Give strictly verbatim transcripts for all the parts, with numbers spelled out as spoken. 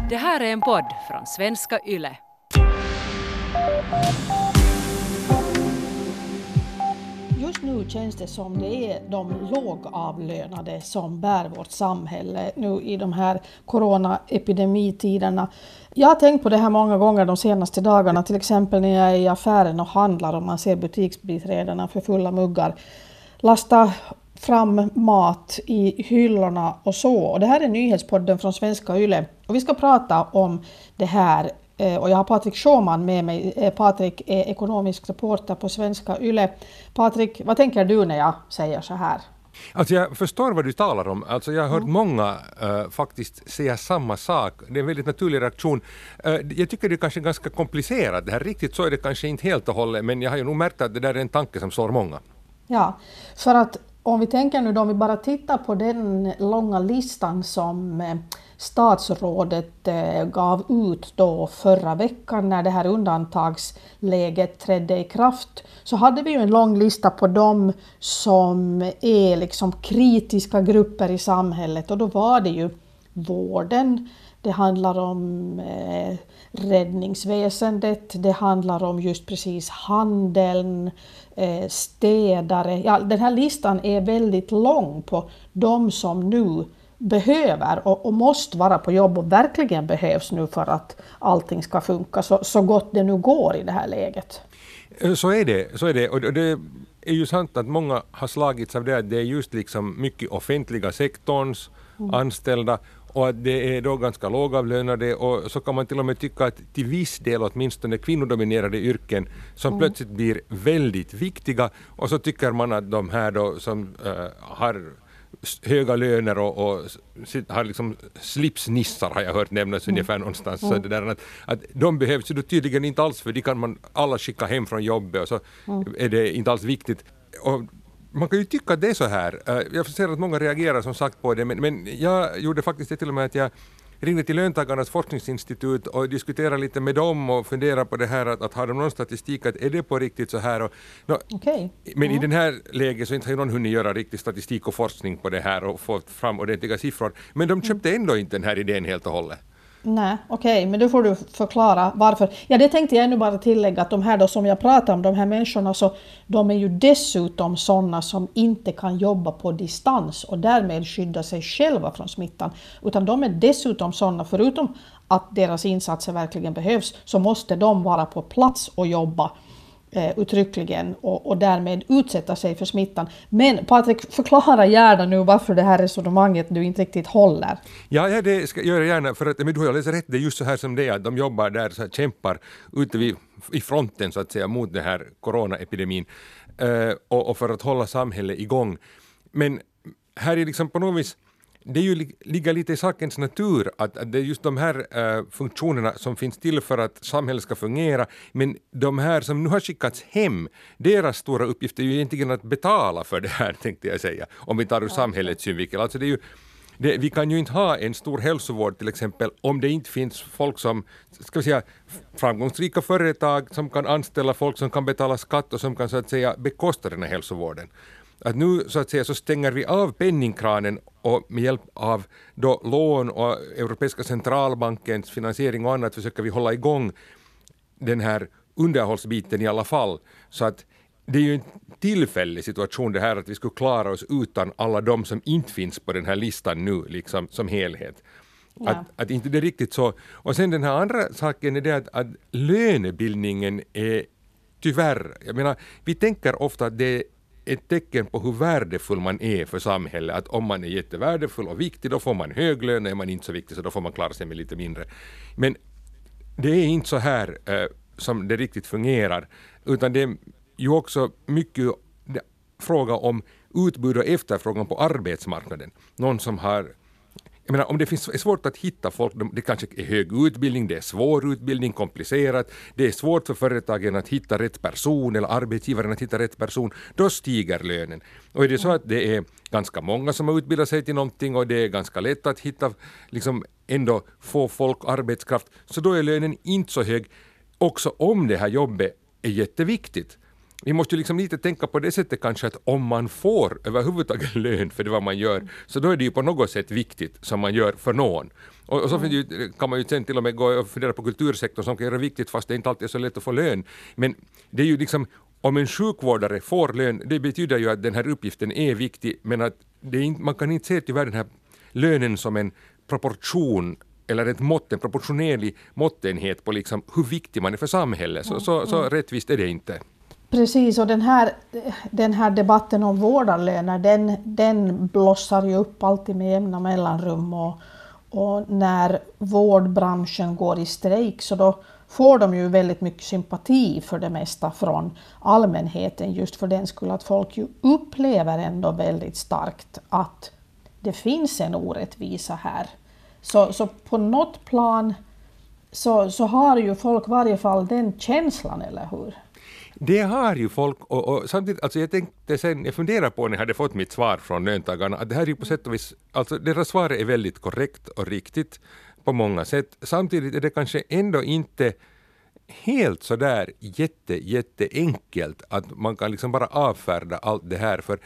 Det här är en podd från Svenska Yle. Just nu känns det som det är de lågavlönade som bär vårt samhälle nu i de här coronaepidemitiderna. Jag har tänkt på det här många gånger de senaste dagarna, till exempel när jag är i affären och handlar och man ser butiksbiträdena för fulla muggar lasta fram mat i hyllorna och så. Och det här är nyhetspodden från Svenska Yle och vi ska prata om det här. Och jag har Patrik Sjöman med mig. Patrik är ekonomisk reporter på Svenska Yle. Patrik, vad tänker du när jag säger så här? Alltså jag förstår vad du talar om. Alltså jag har hört mm. många uh, faktiskt säga samma sak. Det är en väldigt naturlig reaktion. Uh, jag tycker det är kanske ganska komplicerat. Det här riktigt så är det kanske inte helt och hållet. Men jag har ju nog märkt att det där är en tanke som slår många. Ja, för att om vi tänker nu då, om vi bara tittar på den långa listan som statsrådet gav ut då förra veckan när det här undantagsläget trädde i kraft, så hade vi ju en lång lista på dem som är liksom kritiska grupper i samhället, och då var det ju vården, det handlar om eh, räddningsväsendet, det handlar om just precis handeln, eh, städare. Ja, den här listan är väldigt lång på de som nu behöver och, och måste vara på jobb och verkligen behövs nu för att allting ska funka så, så gott det nu går i det här läget. Så är det, så är det. Och det är ju sant att många har slagits av det att det är just liksom mycket offentliga sektorns mm. anställda och att det är då ganska lågavlönade, och så kan man till och med tycka att till viss del åtminstone kvinnodominerade yrken som mm. plötsligt blir väldigt viktiga, och så tycker man att de här då som uh, har höga löner och, och har liksom slipsnissar har jag hört nämnas mm. ungefär någonstans. Mm. Så det där att, att de behövs ju då tydligen inte alls, för de kan man alla skicka hem från jobbet och så mm. är det inte alls viktigt. Och man kan ju tycka att det är så här. Jag ser att många reagerar som sagt på det, men, men jag gjorde faktiskt det till och med att jag ringde till Löntagarnas forskningsinstitut och diskuterade lite med dem och funderade på det här att, att har de någon statistik att är det på riktigt så här. Och, no, okay. Men mm. i den här läget så inte har någon hunnit göra riktig statistik och forskning på det här och fått fram ordentliga siffror. Men de köpte ändå inte den här idén helt och hållet. Nej, okej, okay, men då får du förklara varför. Ja, det tänkte jag nu bara tillägga att de här då som jag pratar om, de här människorna, så de är ju dessutom sådana som inte kan jobba på distans och därmed skydda sig själva från smittan, utan de är dessutom sådana, förutom att deras insatser verkligen behövs, så måste de vara på plats och jobba eh, uttryckligen och, och därmed utsätta sig för smittan. Men Patrik, förklara gärna nu varför det här resonemanget du inte riktigt håller. Ja, ja det ska jag göra gärna, för att men du har läst rätt, det är just så här som det är, att de jobbar där, så här, kämpar ute vid, i fronten så att säga mot den här coronaepidemin eh, och, och för att hålla samhället igång. Men här är liksom på något vis, det är ju ligger lite i sakens natur att, att det är just de här uh, funktionerna som finns till för att samhället ska fungera, men de här som nu har skickats hem, deras stora uppgift är ju egentligen att betala för det här, tänkte jag säga, om vi tar ur samhällets synvinkel. Alltså det är ju, det, vi kan ju inte ha en stor hälsovård till exempel om det inte finns folk som, ska vi säga, framgångsrika företag som kan anställa folk som kan betala skatt och som kan så att säga bekosta den här hälsovården. Att nu så att säga så stänger vi av penningkranen och med hjälp av då lån och Europeiska centralbankens finansiering och annat försöker vi hålla igång den här underhållsbiten i alla fall. Så att det är ju en tillfällig situation det här att vi skulle klara oss utan alla de som inte finns på den här listan nu liksom som helhet. Ja. Att, att inte det är riktigt så. Och sen den här andra saken är det att, att lönebildningen är tyvärr, jag menar vi tänker ofta att det är ett tecken på hur värdefull man är för samhället. Att om man är jättevärdefull och viktig, då får man hög lön. Är man inte så viktig så då får man klara sig med lite mindre. Men det är inte så här eh, som det riktigt fungerar. Utan det är ju också mycket fråga om utbud och efterfrågan på arbetsmarknaden. Någon som har... Jag menar, om det finns, är svårt att hitta folk, det kanske är hög utbildning, det är svår utbildning, komplicerat, det är svårt för företagen att hitta rätt person eller arbetsgivaren att hitta rätt person, då stiger lönen. Och är det så att det är ganska många som har utbildat sig till någonting och det är ganska lätt att hitta, liksom ändå få folk arbetskraft, så då är lönen inte så hög, också om det här jobbet är jätteviktigt. vi måste ju liksom lite tänka på det sättet kanske att om man får överhuvudtaget lön för det vad man gör, så då är det ju på något sätt viktigt som man gör för någon. Och, och så mm. ju, kan man ju sen till och med gå och fundera på kultursektorn som kan göra viktigt fast det inte alltid är så lätt att få lön. Men det är ju liksom, om en sjukvårdare får lön, det betyder ju att den här uppgiften är viktig, men att det är inte, man kan inte se tyvärr den här lönen som en proportion eller ett mått, en proportionerlig måttenhet på liksom hur viktig man är för samhället. Så, så, så rättvist är det inte. Precis, och den här, den här debatten om vårdarlöner, den, den blossar ju upp alltid med jämna mellanrum. Och, och när vårdbranschen går i strejk så då får de ju väldigt mycket sympati för det mesta från allmänheten, just för den skull att folk ju upplever ändå väldigt starkt att det finns en orättvisa här. Så, så på något plan så, så har ju folk i varje fall den känslan, eller hur? Det har ju folk, och, och samtidigt, alltså jag tänkte sen, jag funderar på när jag hade fått mitt svar från löntagarna, att det här är ju på sätt och vis, alltså deras svar är väldigt korrekt och riktigt på många sätt. Samtidigt är det kanske ändå inte helt så där jätte, jätte enkelt att man kan liksom bara avfärda allt det här, för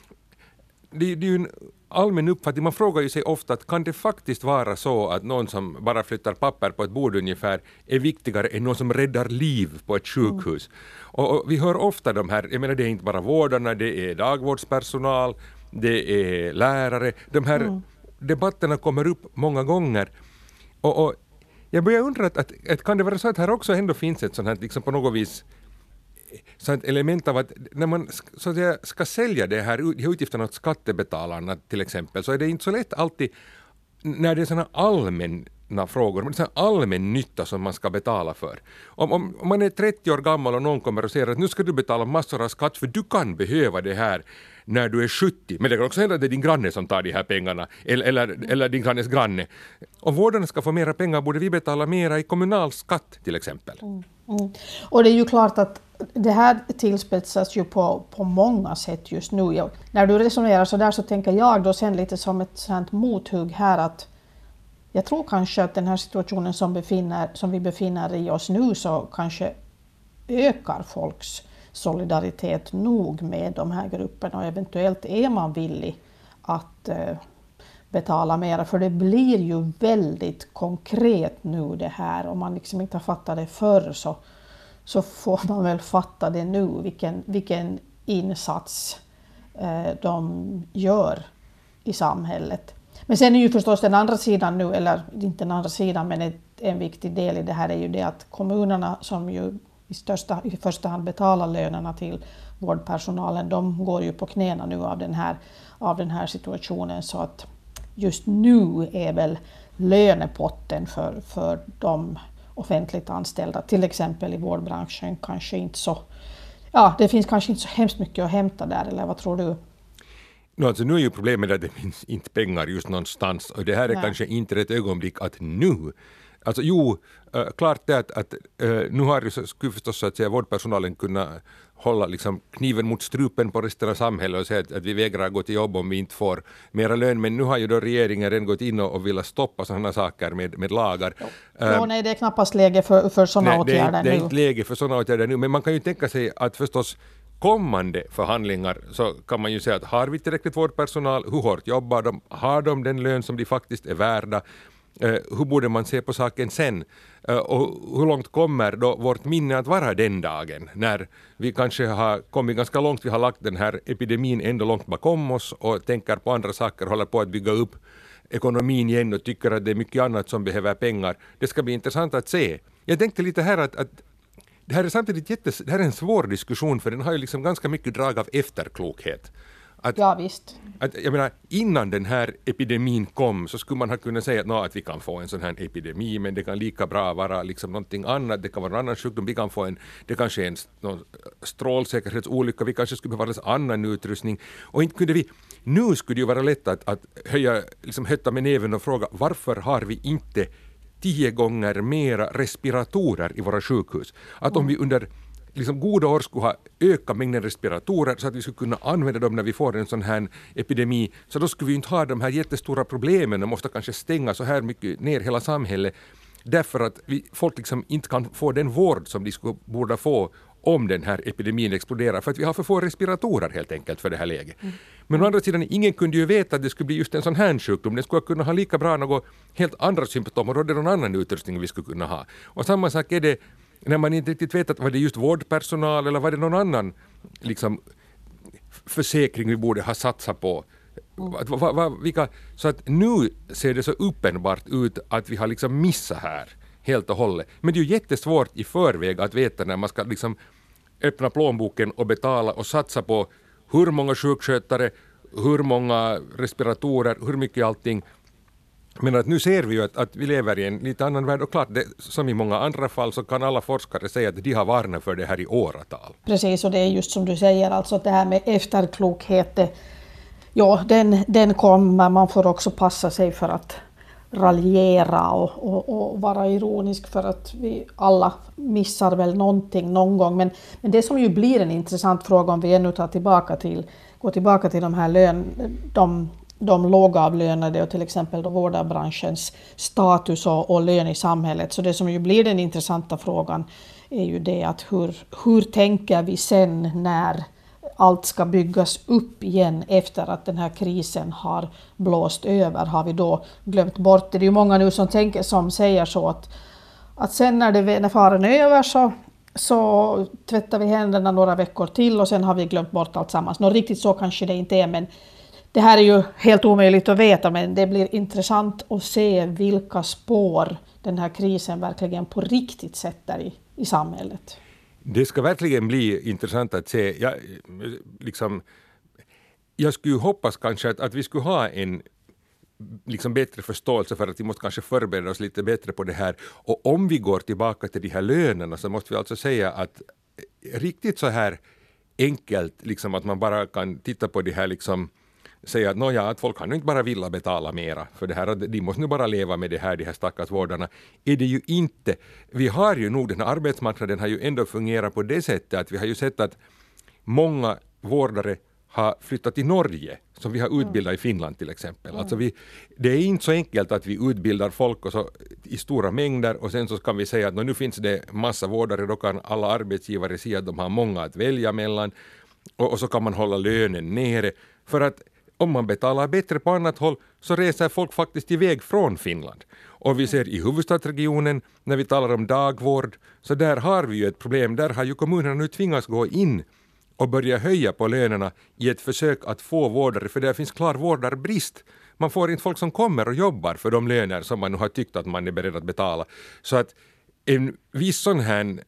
det, det är ju en allmän uppfattning. Man frågar ju sig ofta att kan det faktiskt vara så att någon som bara flyttar papper på ett bord ungefär är viktigare än någon som räddar liv på ett sjukhus. Mm. Och, och vi hör ofta de här, jag menar det är inte bara vårdarna, det är dagvårdspersonal, det är lärare. De här mm. debatterna kommer upp många gånger. Och, och jag börjar undra att, att, att kan det vara så att här också ändå finns ett sånt här liksom på något vis sånt element av att när man så att säga, ska sälja det här utgifterna åt skattebetalarna till exempel, så är det inte så lätt alltid när det är såna allmänna frågor, men det är sån allmän nytta som man ska betala för. Om, om, om man är trettio år gammal och någon kommer och säger att nu ska du betala massor av skatt för du kan behöva det här när du är sjuttio, men det kan också hända att det är din granne som tar de här pengarna, eller, eller, eller din grannes granne. Om vårdarna ska få mera pengar borde vi betala mera i kommunal skatt till exempel. Mm. Mm. Och det är ju klart att det här tillspetsas ju på, på många sätt just nu. Jag, när du resonerar så där så tänker jag då sen lite som ett sånt mothugg här att jag tror kanske att den här situationen som, befinner, som vi befinner i oss nu så kanske ökar folks solidaritet nog med de här grupperna och eventuellt är man villig att eh, betala mera, för det blir ju väldigt konkret nu det här. Om man liksom inte har fattat det förr så, så får man väl fatta det nu, vilken, vilken insats eh, de gör i samhället. Men sen är ju förstås den andra sidan nu, eller inte den andra sidan, men ett, en viktig del i det här är ju det att kommunerna som ju i, största, i första hand betalar lönerna till vårdpersonalen, de går ju på knäna nu av den här, av den här situationen, så att just nu är väl lönepotten för, för de offentligt anställda, till exempel i vårdbranschen, kanske inte så, ja, det finns kanske inte så hemskt mycket att hämta där, eller vad tror du? No, alltså, nu är ju problemet att det finns inte pengar just någonstans, och det här är Nej. kanske inte ett ögonblick att nu, alltså jo, äh, klart det att, att äh, nu har ju skulle förstås att säga, vårdpersonalen kunna hålla liksom kniven mot strupen på resten av samhället och säga att, att vi vägrar gå till jobb om vi inte får mera lön, men nu har ju då regeringen redan gått in och, och vill stoppa sådana saker med, med lagar. Jo, uh, nej, det är knappast läge för, för sådana nej, åtgärder det är, nu. Det är inte läge för sådana åtgärder nu, men man kan ju tänka sig att förstås kommande förhandlingar så kan man ju säga att har vi tillräckligt vårdpersonal, hur hårt jobbar de, har de den lön som de faktiskt är värda, uh, hur borde man se på saken sen, uh, och hur långt kommer då vårt minne att vara den dagen när vi kanske har kommit ganska långt, vi har lagt den här epidemin ändå långt bakom oss och tänker på andra saker, håller på att bygga upp ekonomin igen och tycker att det är mycket annat som behöver pengar. Det ska bli intressant att se. Jag tänkte lite här att, att det här är samtidigt jättes, det här är en svår diskussion, för den har ju liksom ganska mycket drag av efterklokhet. Att, ja, visst. Att, jag menar, innan den här epidemin kom så skulle man ha kunnat säga att, no, att vi kan få en sån här epidemi, men det kan lika bra vara liksom någonting annat, det kan vara en annan sjukdom, vi kan få en, det kanske är en någon strålsäkerhetsolycka, vi kanske skulle behöva en annan utrustning, och inte kunde vi, nu skulle det ju vara lätt att, att höja, liksom hötta med näven och fråga varför har vi inte tio gånger mera respiratorer i våra sjukhus. Att om vi under liksom goda år skulle ha ökat mängden respiratorer så att vi skulle kunna använda dem när vi får en sån här epidemi, så då skulle vi inte ha de här jättestora problemen och måste kanske stänga så här mycket ner hela samhället därför att vi, folk liksom inte kan få den vård som de skulle borde få om den här epidemin exploderar, för att vi har för få respiratorer helt enkelt för det här läget. Mm. Men å andra sidan, ingen kunde ju veta att det skulle bli just en sån här sjukdom. Den skulle kunna ha lika bra något helt andra symptom, och då är det någon annan utrustning vi skulle kunna ha. Och samma sak är det när man inte riktigt vet att var det just vårdpersonal eller var det någon annan liksom, försäkring vi borde ha satsat på. Att, va, va, vilka, så att nu ser det så uppenbart ut att vi har liksom missat här helt och hållet. Men det är ju jättesvårt i förväg att veta när man ska liksom öppna plånboken och betala och satsa på hur många sjukskötare, hur många respiratorer, hur mycket allting. Men att nu ser vi ju att, att vi lever i en lite annan värld, och klart, det, som i många andra fall så kan alla forskare säga att de har varnat för det här i åratal. Precis, och det är just som du säger, alltså att det här med efterklokhet, det, ja, den, den kommer, man får också passa sig för att raljera och, och, och vara ironisk, för att vi alla missar väl någonting någon gång. Men, men det som ju blir en intressant fråga, om vi ännu tar tillbaka till, går tillbaka till de här lön, de, de lågavlönade och till exempel då vårdarbranschens status och, och lön i samhället. Så det som ju blir den intressanta frågan är ju det att hur, hur tänker vi sen när allt ska byggas upp igen efter att den här krisen har blåst över? Har vi då glömt bort det? Det är ju många nu som, tänker, som säger så att, att sen när, det, när faran är över så, så tvättar vi händerna några veckor till och sen har vi glömt bort allt sammans. Nå, riktigt så kanske det inte är, men det här är ju helt omöjligt att veta, men det blir intressant att se vilka spår den här krisen verkligen på riktigt sätter i, i samhället. Det ska verkligen bli intressant att se. Jag, liksom, jag skulle hoppas kanske att, att vi skulle ha en liksom bättre förståelse för att vi måste kanske förbereda oss lite bättre på det här. Och om vi går tillbaka till de här lönerna så måste vi alltså säga att riktigt så här enkelt liksom att man bara kan titta på det här liksom säga att, nåja, att folk kan ju inte bara vilja betala mera för det här, de måste nu bara leva med det här, de här stackars vårdarna, är det ju inte. Vi har ju nog, den här arbetsmarknaden har ju ändå fungerat på det sättet att vi har ju sett att många vårdare har flyttat till Norge, som vi har utbildat i Finland till exempel. Mm. Alltså vi, det är inte så enkelt att vi utbildar folk och så, i stora mängder, och sen så kan vi säga att nu finns det massa vårdare, då kan alla arbetsgivare se att de har många att välja mellan, och, och så kan man hålla lönen nere, för att om man betalar bättre på annat håll så reser folk faktiskt iväg från Finland. Och vi ser i huvudstadsregionen, när vi talar om dagvård, så där har vi ju ett problem. Där har ju kommunerna nu tvingats gå in och börja höja på lönerna i ett försök att få vårdare, för där finns klar vårdarbrist. Man får inte folk som kommer och jobbar för de löner som man nu har tyckt att man är beredd att betala. Så att en viss sån här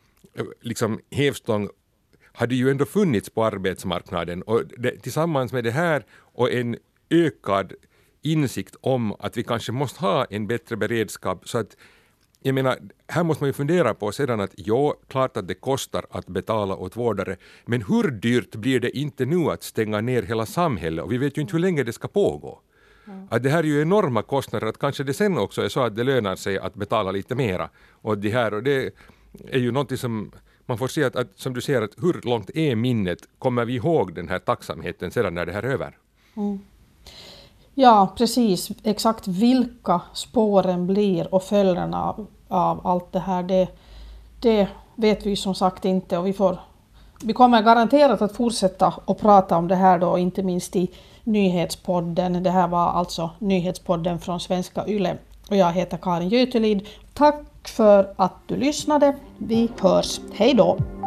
liksom hävstång hade ju ändå funnits på arbetsmarknaden, och det, tillsammans med det här och en ökad insikt om att vi kanske måste ha en bättre beredskap, så att jag menar, här måste man ju fundera på sedan att ja, klart att det kostar att betala åt vårdare, men hur dyrt blir det inte nu att stänga ner hela samhället, och vi vet ju inte hur länge det ska pågå. Mm. Att det här är ju enorma kostnader, att kanske det sen också är så att det lönar sig att betala lite mera, och det här, och det är ju något som man får se att, att, som du säger, att hur långt är minnet? Kommer vi ihåg den här tacksamheten sedan när det här är över? Mm. Ja, precis. Exakt vilka spåren blir och följderna av, av allt det här, det, det vet vi som sagt inte. Och vi, får, vi kommer garanterat att fortsätta att prata om det här då, inte minst i nyhetspodden. Det här var alltså nyhetspodden från Svenska Yle. Och jag heter Karin Götelid. Tack för att du lyssnade. Vi hörs. Hej då!